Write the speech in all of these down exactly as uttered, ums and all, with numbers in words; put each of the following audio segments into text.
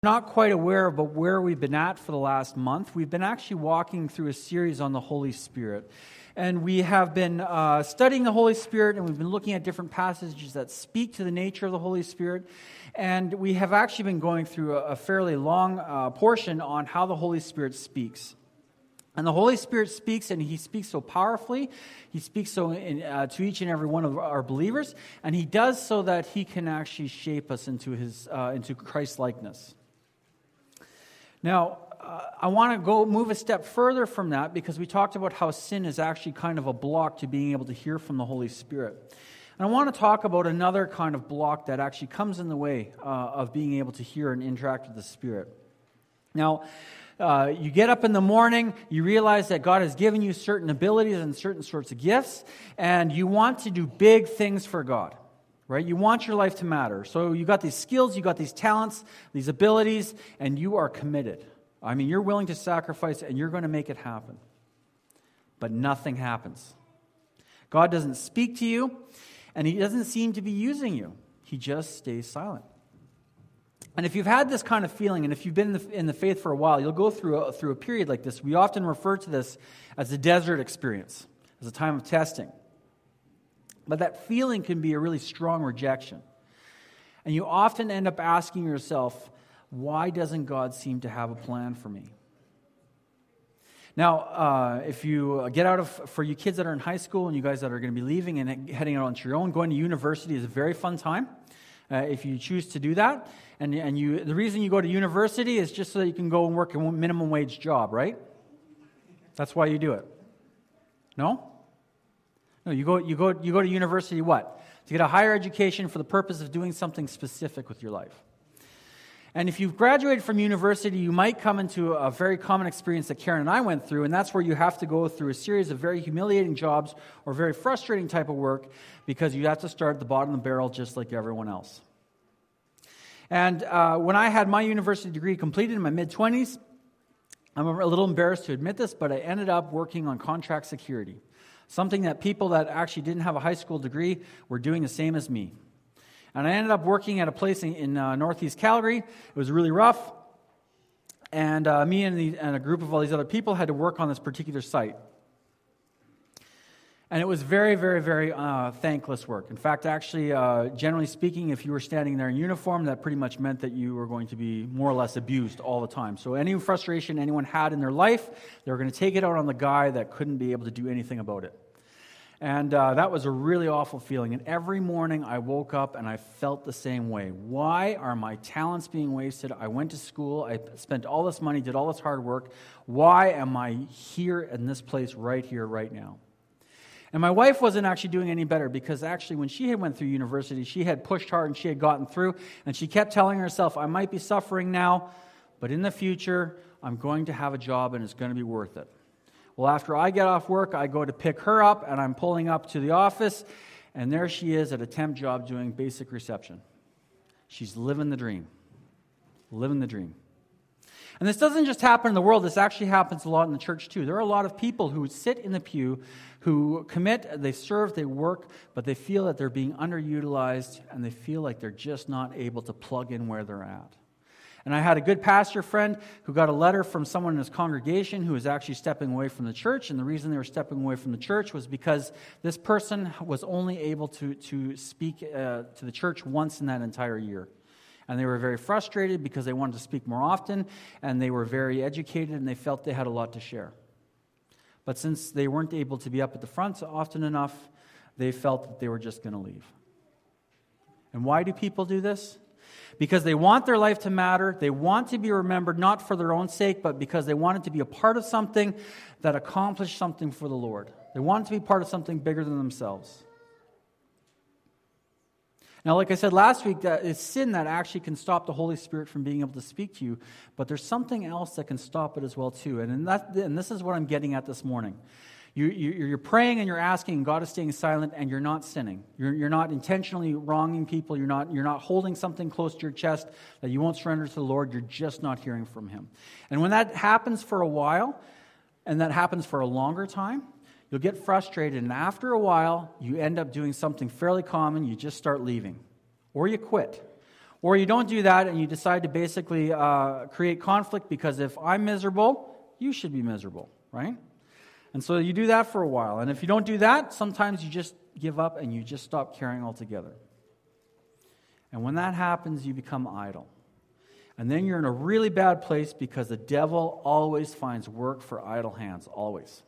Not quite aware about where we've been at for the last month. We've been actually walking through a series on the Holy Spirit. And we have been uh, studying the Holy Spirit, and we've been looking at different passages that speak to the nature of the Holy Spirit. And we have actually been going through a, a fairly long uh, portion on how the Holy Spirit speaks. And the Holy Spirit speaks, and He speaks so powerfully. He speaks so in, uh, to each and every one of our believers, and He does so that He can actually shape us into His uh, into Christ-likeness. Now, uh, I want to go move a step further from that because we talked about how sin is actually kind of a block to being able to hear from the Holy Spirit. And I want to talk about another kind of block that actually comes in the way uh, of being able to hear and interact with the Spirit. Now, uh, you get up in the morning, you realize that God has given you certain abilities and certain sorts of gifts, and you want to do big things for God. Right? You want your life to matter. So you got these skills, you got these talents, these abilities, and you are committed. I mean, you're willing to sacrifice and you're going to make it happen. But nothing happens. God doesn't speak to you, and He doesn't seem to be using you. He just stays silent. And if you've had this kind of feeling, and if you've been in the, in the faith for a while, you'll go through a, through a period like this. We often refer to this as a desert experience, as a time of testing. But that feeling can be a really strong rejection. And you often end up asking yourself, why doesn't God seem to have a plan for me? Now, uh, if you get out of, for you kids that are in high school and you guys that are going to be leaving and heading out onto your own, going to university is a very fun time. Uh, if you choose to do that. And, and you, the reason you go to university is just so that you can go and work a minimum wage job, right? That's why you do it. No? No, you go you go you go to university what? To get a higher education for the purpose of doing something specific with your life. And if you've graduated from university, you might come into a very common experience that Karen and I went through, and that's where you have to go through a series of very humiliating jobs or very frustrating type of work because you have to start at the bottom of the barrel just like everyone else. And uh, when I had my university degree completed in my mid-twenties, I'm a little embarrassed to admit this, but I ended up working on contract security. Something that people that actually didn't have a high school degree were doing the same as me. And I ended up working at a place in, in uh, northeast Calgary. It was really rough. And uh, me and, the, and a group of all these other people had to work on this particular site. And it was very, very, very uh, thankless work. In fact, actually, uh, generally speaking, if you were standing there in uniform, that pretty much meant that you were going to be more or less abused all the time. So any frustration anyone had in their life, they were going to take it out on the guy that couldn't be able to do anything about it. And uh, that was a really awful feeling. And every morning I woke up and I felt the same way. Why are my talents being wasted? I went to school, I spent all this money, did all this hard work. Why am I here in this place right here, right now? And my wife wasn't actually doing any better because actually when she had went through university, she had pushed hard and she had gotten through. And she kept telling herself, I might be suffering now, but in the future, I'm going to have a job and it's going to be worth it. Well, after I get off work, I go to pick her up, and I'm pulling up to the office, and there she is at a temp job doing basic reception. She's living the dream. Living the dream. And this doesn't just happen in the world. This actually happens a lot in the church, too. There are a lot of people who sit in the pew, who commit, they serve, they work, but they feel that they're being underutilized, and they feel like they're just not able to plug in where they're at. And I had a good pastor friend who got a letter from someone in his congregation who was actually stepping away from the church. And the reason they were stepping away from the church was because this person was only able to, to speak uh, to the church once in that entire year. And they were very frustrated because they wanted to speak more often. And they were very educated and they felt they had a lot to share. But since they weren't able to be up at the front often enough, they felt that they were just going to leave. And why do people do this? Because they want their life to matter, they want to be remembered not for their own sake, but because they want it to be a part of something that accomplished something for the Lord. They want it to be part of something bigger than themselves. Now, like I said last week, that it's sin that actually can stop the Holy Spirit from being able to speak to you, but there's something else that can stop it as well too. And, in that, and this is what I'm getting at this morning. You, you, you're praying and you're asking, and God is staying silent, and you're not sinning. You're, you're not intentionally wronging people. You're not, you're not holding something close to your chest that you won't surrender to the Lord. You're just not hearing from Him. And when that happens for a while, and that happens for a longer time, you'll get frustrated, and after a while, you end up doing something fairly common. You just start leaving, or you quit. Or you don't do that and you decide to basically uh, create conflict because if I'm miserable, you should be miserable, right? And so you do that for a while. And if you don't do that, sometimes you just give up and you just stop caring altogether. And when that happens, you become idle. And then you're in a really bad place because the devil always finds work for idle hands, always.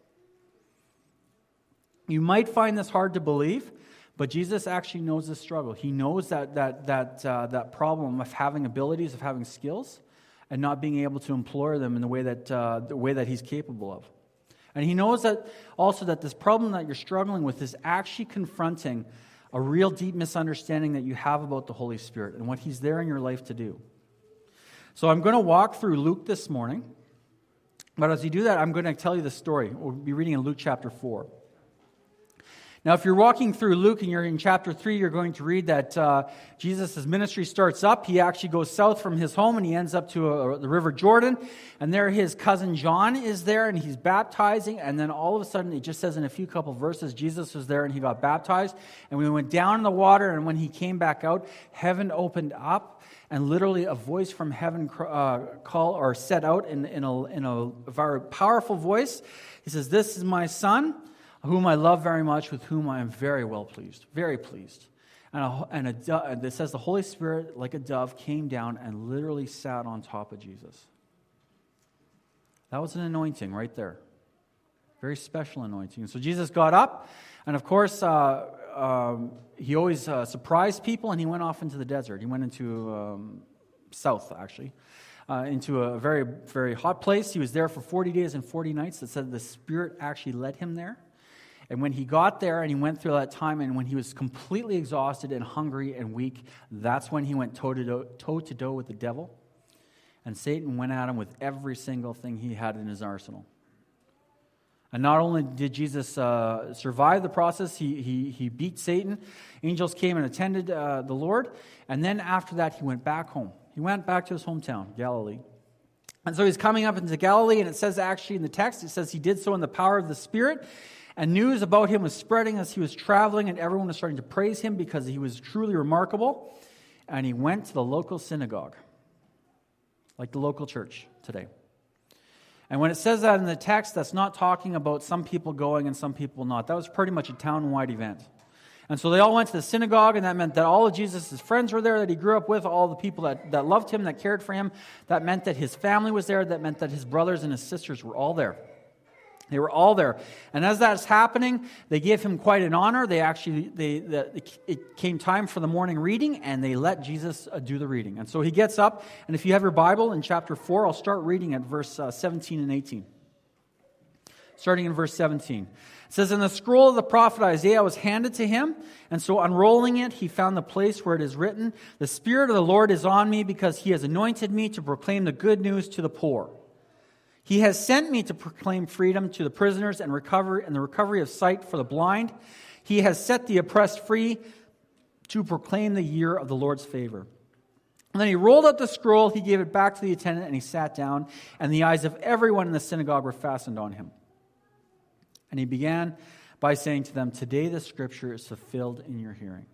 You might find this hard to believe, but Jesus actually knows this struggle. He knows that that that uh, that problem of having abilities, of having skills, and not being able to employ them in the way that uh, the way that He's capable of. And He knows that also that this problem that you're struggling with is actually confronting a real deep misunderstanding that you have about the Holy Spirit and what He's there in your life to do. So I'm going to walk through Luke this morning, but as you do that, I'm going to tell you the story. We'll be reading in Luke chapter four. Now, if you're walking through Luke and you're in chapter three, you're going to read that uh, Jesus' ministry starts up. He actually goes south from his home and he ends up to a, the River Jordan. And there his cousin John is there and he's baptizing. And then all of a sudden, it just says in a few couple verses, Jesus was there and he got baptized. And we went down in the water, and when he came back out, heaven opened up. And literally a voice from heaven uh, call or set out in, in, a, in a very powerful voice. He says, "This is my son, whom I love very much, with whom I am very well pleased." Very pleased. And, a, and a dove, it says the Holy Spirit, like a dove, came down and literally sat on top of Jesus. That was an anointing right there. Very special anointing. And so Jesus got up, and of course, uh, um, he always uh, surprised people, and he went off into the desert. He went into um, south, actually. Uh, into a very, very hot place. He was there for forty days and forty nights. It said the Spirit actually led him there. And when he got there and he went through that time, and when he was completely exhausted and hungry and weak, that's when he went toe-to-toe, toe-to-toe with the devil. And Satan went at him with every single thing he had in his arsenal. And not only did Jesus uh, survive the process, he, he, he beat Satan. Angels came and attended uh, the Lord. And then after that, he went back home. He went back to his hometown, Galilee. And so he's coming up into Galilee, and it says actually in the text, it says he did so in the power of the Spirit. And news about him was spreading as he was traveling, and everyone was starting to praise him because he was truly remarkable. And he went to the local synagogue, like the local church today. And when it says that in the text, that's not talking about some people going and some people not. That was pretty much a town-wide event. And so they all went to the synagogue, and that meant that all of Jesus' friends were there that he grew up with, all the people that, that loved him, that cared for him. That meant that his family was there. That meant that his brothers and his sisters were all there. They were all there. And as that's happening, they gave him quite an honor. They actually, they, the, it came time for the morning reading, and they let Jesus uh, do the reading. And so he gets up, and if you have your Bible in chapter four, I'll start reading at verse uh, seventeen and eighteen. Starting in verse seventeen. It says, "And the scroll of the prophet Isaiah was handed to him, and so unrolling it, he found the place where it is written, 'The Spirit of the Lord is on me, because he has anointed me to proclaim the good news to the poor. He has sent me to proclaim freedom to the prisoners and recover and the recovery of sight for the blind. He has set the oppressed free, to proclaim the year of the Lord's favor.' And then he rolled up the scroll, he gave it back to the attendant, and he sat down, and the eyes of everyone in the synagogue were fastened on him. And he began by saying to them, 'Today the scripture is fulfilled in your hearing.'"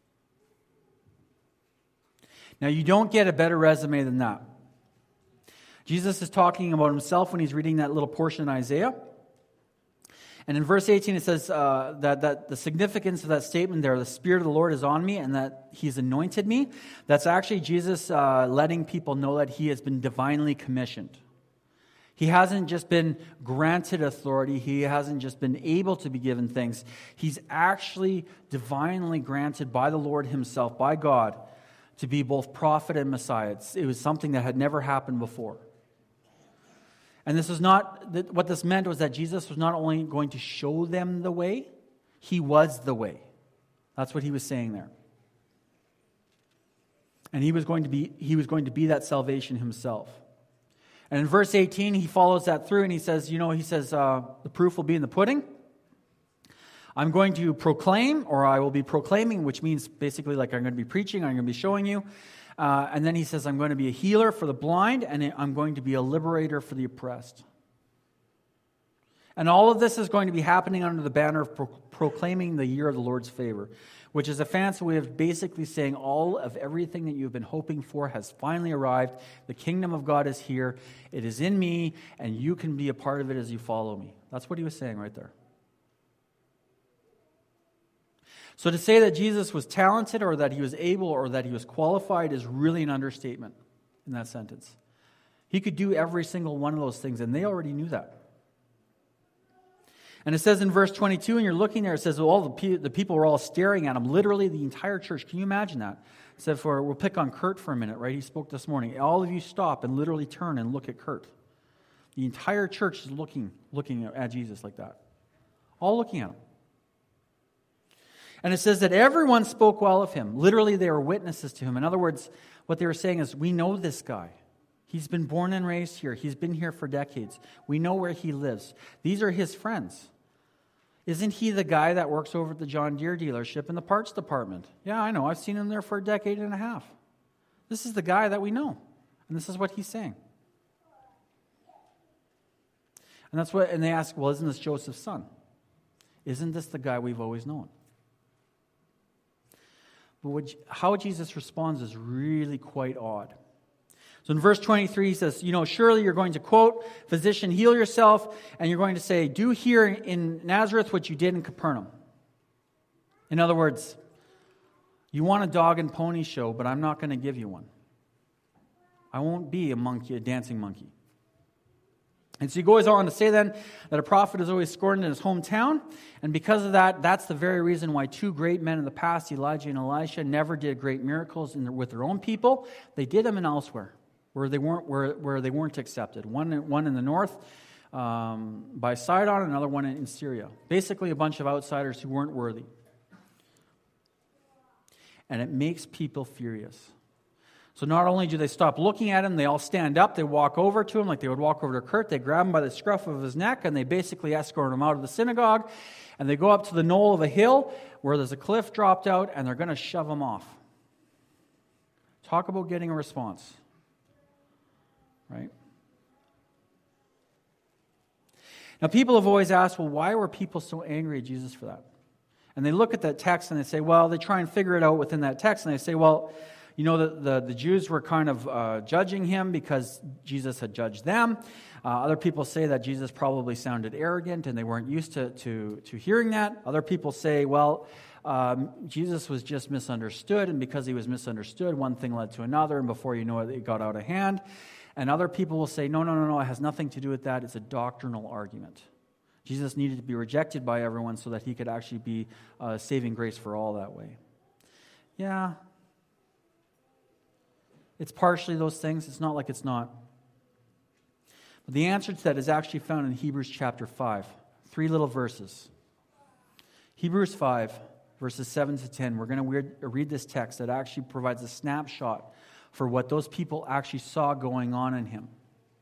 Now, you don't get a better resume than that. Jesus is talking about himself when he's reading that little portion in Isaiah. And in verse eighteen, it says uh, that, that the significance of that statement there, "The Spirit of the Lord is on me," and that he's anointed me, that's actually Jesus uh, letting people know that he has been divinely commissioned. He hasn't just been granted authority. He hasn't just been able to be given things. He's actually divinely granted by the Lord himself, by God, to be both prophet and Messiah. It was something that had never happened before. And this was not, what this meant was that Jesus was not only going to show them the way, he was the way. That's what he was saying there. And he was going to be, he was going to be that salvation himself. And in verse eighteen, he follows that through and he says, you know, he says, uh, the proof will be in the pudding. I'm going to proclaim, or I will be proclaiming, which means basically like I'm going to be preaching, I'm going to be showing you. Uh, and then he says, I'm going to be a healer for the blind, and I'm going to be a liberator for the oppressed. And all of this is going to be happening under the banner of pro- proclaiming the year of the Lord's favor, which is a fancy way of basically saying all of everything that you've been hoping for has finally arrived. The kingdom of God is here. It is in me, and you can be a part of it as you follow me. That's what he was saying right there. So to say that Jesus was talented or that he was able or that he was qualified is really an understatement in that sentence. He could do every single one of those things, and they already knew that. And it says in verse twenty-two, and you're looking there, it says, well, all the, pe- the people were all staring at him, literally the entire church. Can you imagine that? It said, for, we'll pick on Kurt for a minute, right? He spoke this morning. All of you stop and literally turn and look at Kurt. The entire church is looking, looking at Jesus like that. All looking at him. And it says that everyone spoke well of him. Literally, they were witnesses to him. In other words, what they were saying is, we know this guy. He's been born and raised here. He's been here for decades. We know where he lives. These are his friends. Isn't he the guy that works over at the John Deere dealership in the parts department? Yeah, I know. I've seen him there for a decade and a half. This is the guy that we know. And this is what he's saying. And that's what, and they ask, well, isn't this Joseph's son? Isn't this the guy we've always known? But what, how Jesus responds is really quite odd. So in verse twenty-three, he says, you know, surely you're going to quote, physician, heal yourself, and you're going to say, do here in Nazareth what you did in Capernaum. In other words, you want a dog and pony show, but I'm not going to give you one. I won't be a monkey, a dancing monkey. And so he goes on to say then that a prophet is always scorned in his hometown. And because of that, that's the very reason why two great men in the past, Elijah and Elisha, never did great miracles in their, with their own people. They did them in elsewhere, where they weren't where, where they weren't accepted. One, one in the north um, by Sidon, another one in Syria. Basically a bunch of outsiders who weren't worthy. And it makes people furious. So not only do they stop looking at him, they all stand up, they walk over to him like they would walk over to Kurt, they grab him by the scruff of his neck, and they basically escort him out of the synagogue, and they go up to the knoll of a hill where there's a cliff dropped out, and they're going to shove him off. Talk about getting a response. Right? Now people have always asked, well, why were people so angry at Jesus for that? And they look at that text and they say, well, they try and figure it out within that text, and they say, well, you know, the, the, the Jews were kind of uh, judging him because Jesus had judged them. Uh, other people say that Jesus probably sounded arrogant and they weren't used to, to, to hearing that. Other people say, well, um, Jesus was just misunderstood, and because he was misunderstood, one thing led to another, and before you know it, it got out of hand. And other people will say, no, no, no, no, it has nothing to do with that. It's a doctrinal argument. Jesus needed to be rejected by everyone so that he could actually be uh, saving grace for all that way. Yeah. It's partially those things. It's not like it's not. But the answer to that is actually found in Hebrews chapter five. Three little verses. Hebrews five, verses seven to ten. We're going to read this text that actually provides a snapshot for what those people actually saw going on in him.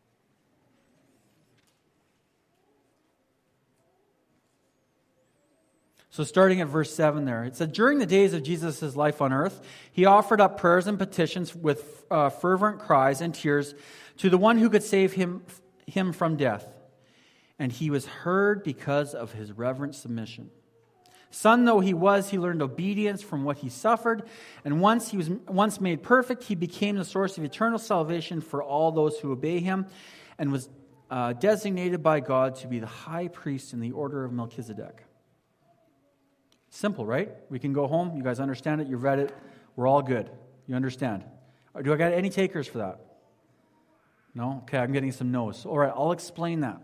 So starting at verse seven there, it said, during the days of Jesus' life on earth, he offered up prayers and petitions with uh, fervent cries and tears to the one who could save him, him from death. And he was heard because of his reverent submission. Son though he was, he learned obedience from what he suffered. And once he was once made perfect, he became the source of eternal salvation for all those who obey him, and was uh, designated by God to be the high priest in the order of Melchizedek. Simple, right? We can go home. You guys understand it. You've read it. We're all good. You understand. Do I got any takers for that? No? Okay, I'm getting some no's. All right, I'll explain that.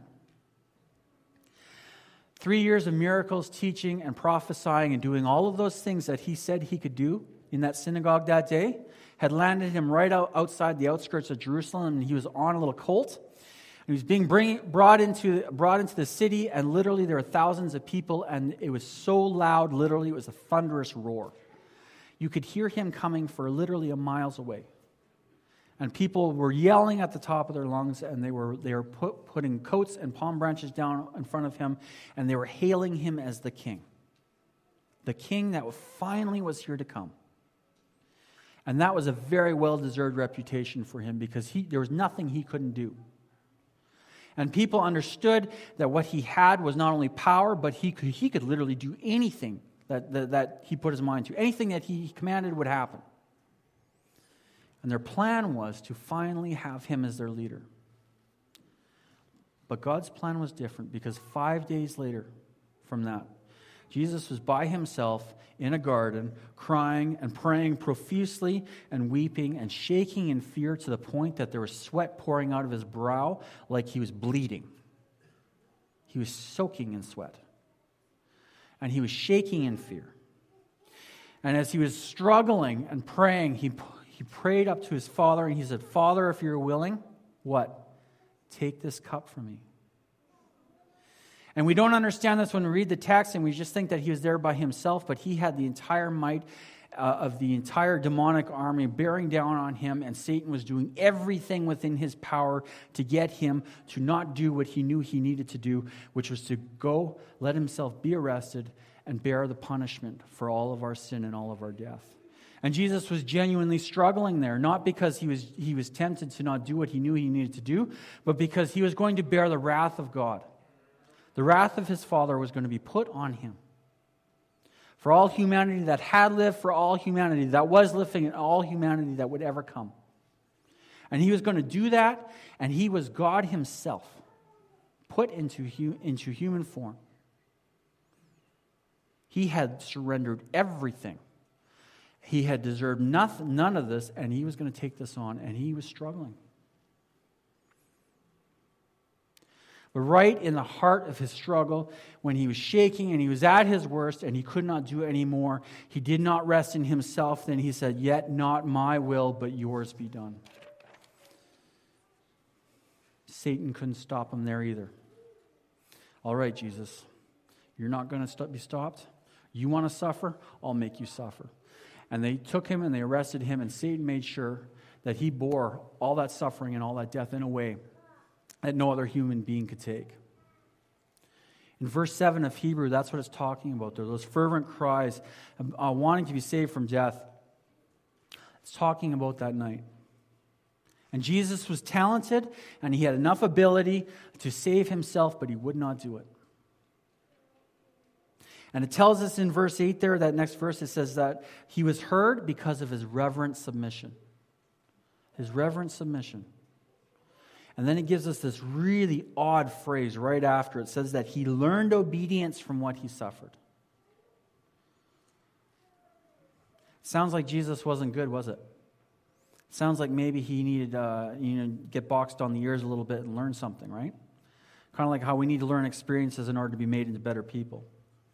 Three years of miracles, teaching, and prophesying, and doing all of those things that he said he could do in that synagogue that day had landed him right out, outside the outskirts of Jerusalem, and he was on a little colt. He was being bring, brought into brought into the city, and literally there were thousands of people, and it was so loud, literally it was a thunderous roar. You could hear him coming for literally a miles away. And people were yelling at the top of their lungs, and they were they were put, putting coats and palm branches down in front of him, and they were hailing him as the king. The king that finally was here to come. And that was a very well-deserved reputation for him, because he, there was nothing he couldn't do. And people understood that what he had was not only power, but he could, he could literally do anything that, that, that he put his mind to. Anything that he commanded would happen. And their plan was to finally have him as their leader. But God's plan was different, because five days later from that, Jesus was by himself in a garden, crying and praying profusely and weeping and shaking in fear to the point that there was sweat pouring out of his brow like he was bleeding. He was soaking in sweat. And he was shaking in fear. And as he was struggling and praying, he, he prayed up to his Father, and he said, Father, if you're willing, what? Take this cup from me. And we don't understand this when we read the text, and we just think that he was there by himself, but he had the entire might uh, of the entire demonic army bearing down on him, and Satan was doing everything within his power to get him to not do what he knew he needed to do, which was to go, let himself be arrested, and bear the punishment for all of our sin and all of our death. And Jesus was genuinely struggling there, not because he was, he was tempted to not do what he knew he needed to do, but because he was going to bear the wrath of God. The wrath of his Father was going to be put on him. For all humanity that had lived, for all humanity that was living, and all humanity that would ever come. And he was going to do that, and he was God himself, put into, hu- into human form. He had surrendered everything. He had deserved nothing, none of this, and he was going to take this on, and he was struggling. But right in the heart of his struggle, when he was shaking and he was at his worst and he could not do anymore, he did not rest in himself. Then he said, "Yet not my will, but yours be done." Satan couldn't stop him there either. All right, Jesus, you're not going to be stopped. You want to suffer? I'll make you suffer. And they took him and they arrested him, and Satan made sure that he bore all that suffering and all that death in a way that no other human being could take. In verse seven of Hebrew, that's what it's talking about there. Those fervent cries, uh, wanting to be saved from death. It's talking about that night. And Jesus was talented, and he had enough ability to save himself, but he would not do it. And it tells us in verse eight there, that next verse, it says that he was heard because of his reverent submission. His reverent submission. And then it gives us this really odd phrase right after. It says that he learned obedience from what he suffered. Sounds like Jesus wasn't good, was it? Sounds like maybe he needed uh, you know, get boxed on the ears a little bit and learn something, right? Kind of like how we need to learn experiences in order to be made into better people.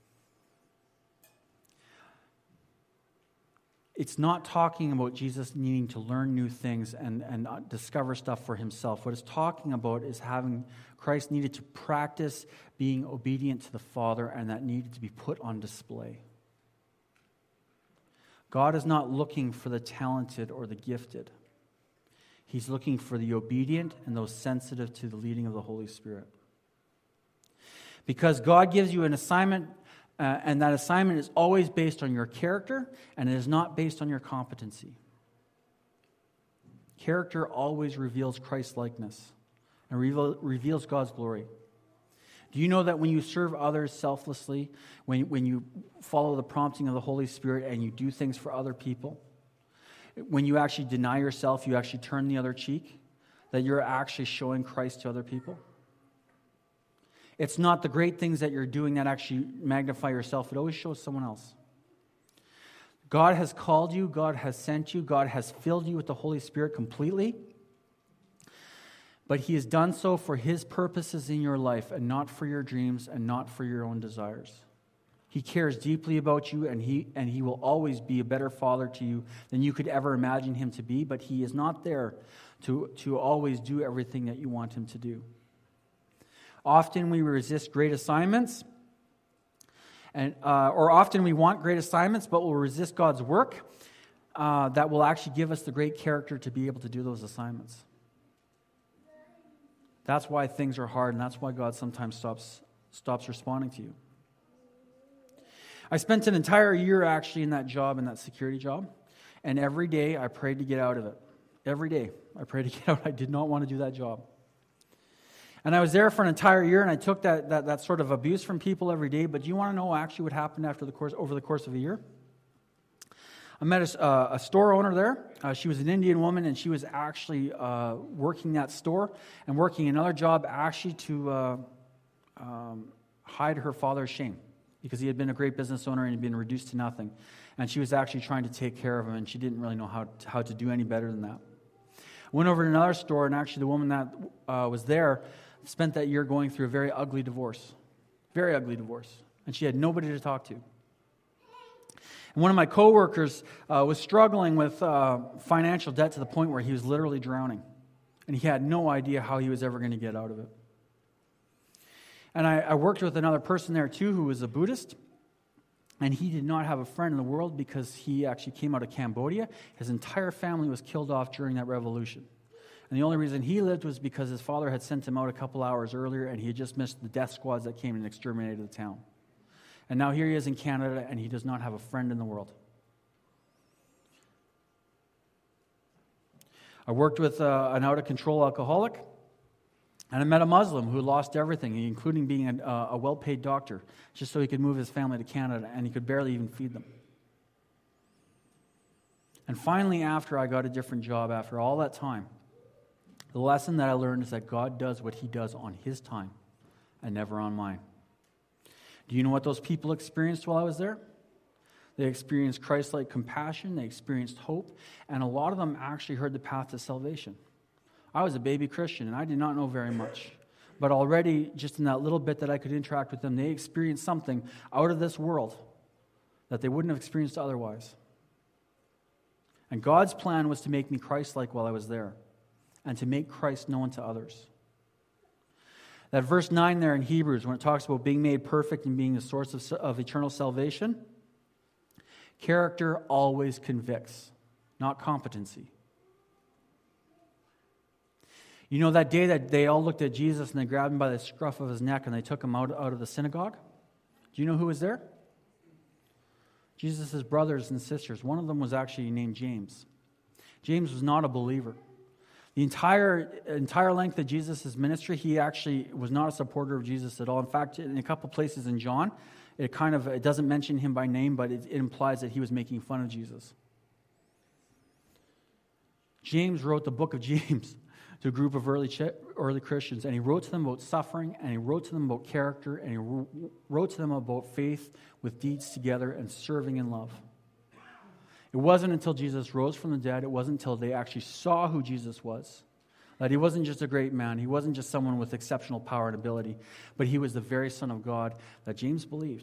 It's not talking about Jesus needing to learn new things and, and discover stuff for himself. What it's talking about is having Christ needed to practice being obedient to the Father, and that needed to be put on display. God is not looking for the talented or the gifted. He's looking for the obedient and those sensitive to the leading of the Holy Spirit. Because God gives you an assignment, Uh, and that assignment is always based on your character, and it is not based on your competency. Character always reveals Christ-likeness and reveal, reveals God's glory. Do you know that when you serve others selflessly, when, when you follow the prompting of the Holy Spirit and you do things for other people, when you actually deny yourself, you actually turn the other cheek, that you're actually showing Christ to other people? It's not the great things that you're doing that actually magnify yourself. It always shows someone else. God has called you. God has sent you. God has filled you with the Holy Spirit completely. But he has done so for his purposes in your life, and not for your dreams and not for your own desires. He cares deeply about you, and he, and he will always be a better father to you than you could ever imagine him to be. But he is not there to, to always do everything that you want him to do. Often we resist great assignments, and uh, or often we want great assignments, but we'll resist God's work uh, that will actually give us the great character to be able to do those assignments. That's why things are hard, and that's why God sometimes stops stops responding to you. I spent an entire year actually in that job, in that security job, and every day I prayed to get out of it. Every day I prayed to get out. I did not want to do that job. And I was there for an entire year, and I took that, that, that sort of abuse from people every day. But do you want to know actually what happened after the course, over the course of a year? I met a, uh, a store owner there. Uh, she was an Indian woman, and she was actually uh, working that store and working another job actually to uh, um, hide her father's shame, because he had been a great business owner and had been reduced to nothing. And she was actually trying to take care of him, and she didn't really know how to, how to do any better than that. I went over to another store, and actually the woman that uh, was there spent that year going through a very ugly divorce. Very ugly divorce. And she had nobody to talk to. And one of my coworkers uh, was struggling with uh, financial debt to the point where he was literally drowning. And he had no idea how he was ever going to get out of it. And I, I worked with another person there too who was a Buddhist. And he did not have a friend in the world because he actually came out of Cambodia. His entire family was killed off during that revolution. And the only reason he lived was because his father had sent him out a couple hours earlier, and he had just missed the death squads that came and exterminated the town. And now here he is in Canada, and he does not have a friend in the world. I worked with uh, an out-of-control alcoholic, and I met a Muslim who lost everything, including being a, a well-paid doctor, just so he could move his family to Canada, and he could barely even feed them. And finally, after I got a different job, after all that time, the lesson that I learned is that God does what he does on his time and never on mine. Do you know what those people experienced while I was there? They experienced Christ-like compassion, they experienced hope, and a lot of them actually heard the path to salvation. I was a baby Christian, and I did not know very much. But already, just in that little bit that I could interact with them, they experienced something out of this world that they wouldn't have experienced otherwise. And God's plan was to make me Christ-like while I was there, and to make Christ known to others. That verse nine there in Hebrews, when it talks about being made perfect and being the source of, of eternal salvation, character always convicts, not competency. You know that day that they all looked at Jesus and they grabbed him by the scruff of his neck and they took him out, out of the synagogue? Do you know who was there? Jesus' brothers and sisters. One of them was actually named James. James was not a believer. The entire entire length of Jesus' ministry, he actually was not a supporter of Jesus at all. In fact, in a couple places in John, it kind of it doesn't mention him by name, but it, it implies that he was making fun of Jesus. James wrote the book of James to a group of early early Christians, and he wrote to them about suffering, and he wrote to them about character, and he wrote to them about faith with deeds together and serving in love. It wasn't until Jesus rose from the dead, it wasn't until they actually saw who Jesus was, that he wasn't just a great man, he wasn't just someone with exceptional power and ability, but he was the very Son of God that James believed.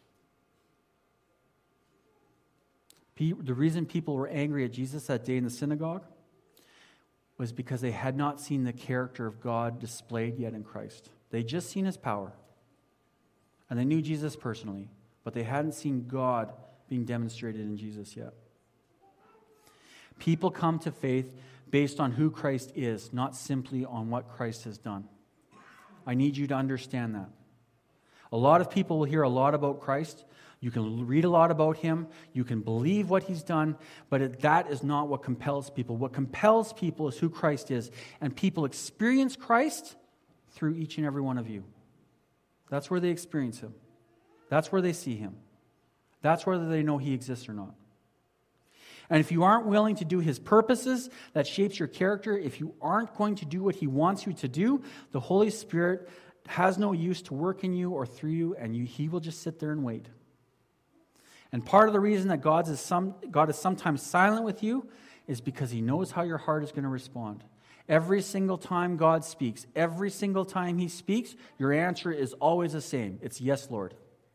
The reason people were angry at Jesus that day in the synagogue was because they had not seen the character of God displayed yet in Christ. They'd just seen his power, and they knew Jesus personally, but they hadn't seen God being demonstrated in Jesus yet. People come to faith based on who Christ is, not simply on what Christ has done. I need you to understand that. A lot of people will hear a lot about Christ. You can read a lot about him. You can believe what he's done, but it, that is not what compels people. What compels people is who Christ is, and people experience Christ through each and every one of you. That's where they experience him. That's where they see him. That's whether they know he exists or not. And if you aren't willing to do his purposes that shapes your character, if you aren't going to do what he wants you to do, the Holy Spirit has no use to work in you or through you, and you, he will just sit there and wait. And part of the reason that God is, some, God is sometimes silent with you is because he knows how your heart is going to respond. Every single time God speaks, every single time he speaks, your answer is always the same. It's yes, Lord.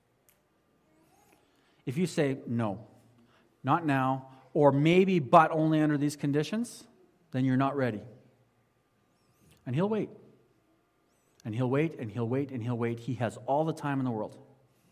If you say, no, not now, or maybe, but only under these conditions, then you're not ready. And he'll wait. And he'll wait, and he'll wait, and he'll wait. He has all the time in the world.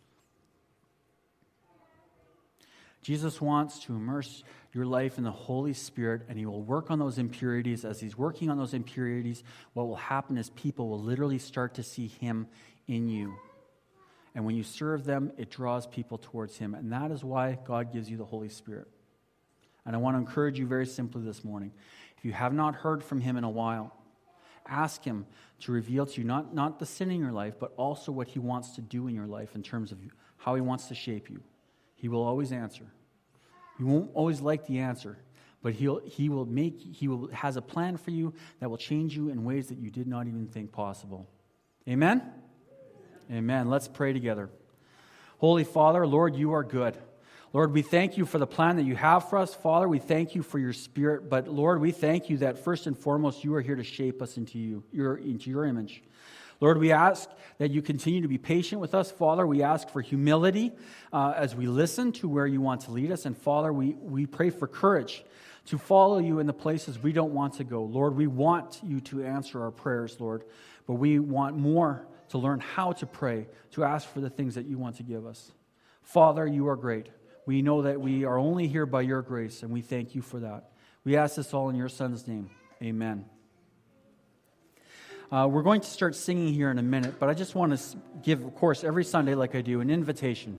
Jesus wants to immerse your life in the Holy Spirit, and he will work on those impurities. As he's working on those impurities, what will happen is people will literally start to see him in you. And when you serve them, it draws people towards him. And that is why God gives you the Holy Spirit. And I want to encourage you very simply this morning. If you have not heard from him in a while, ask him to reveal to you not, not the sin in your life, but also what he wants to do in your life in terms of how he wants to shape you. He will always answer. You won't always like the answer, but he'll he will make he will has a plan for you that will change you in ways that you did not even think possible. Amen? Amen. Let's pray together. Holy Father, Lord, you are good. Lord, we thank you for the plan that you have for us. Father, we thank you for your Spirit. But Lord, we thank you that first and foremost, you are here to shape us into you, your, into your image. Lord, we ask that you continue to be patient with us. Father, we ask for humility uh, as we listen to where you want to lead us. And Father, we, we pray for courage to follow you in the places we don't want to go. Lord, we want you to answer our prayers, Lord. But we want more to learn how to pray, to ask for the things that you want to give us. Father, you are great. We know that we are only here by your grace, and we thank you for that. We ask this all in your Son's name. Amen. Uh, we're going to start singing here in a minute, but I just want to give, of course, every Sunday like I do, an invitation.